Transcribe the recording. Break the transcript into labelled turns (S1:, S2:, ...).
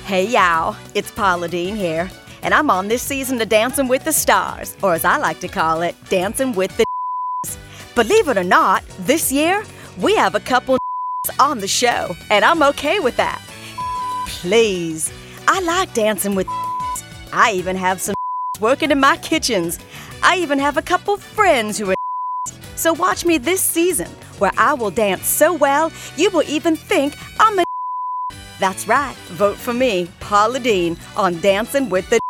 S1: Hey y'all, it's Paula Deen here, and I'm on this season of Dancing with the Stars, or as I like to call it, Dancing with the Believe it or not, this year, we have a couple on the show, and I'm okay with that. Please, I like dancing with I even have some working in my kitchens. I even have a couple friends who are So watch me this season, where I will dance so well, you will even think I'm a That's right, vote for me, Paula Deen, on Dancing with the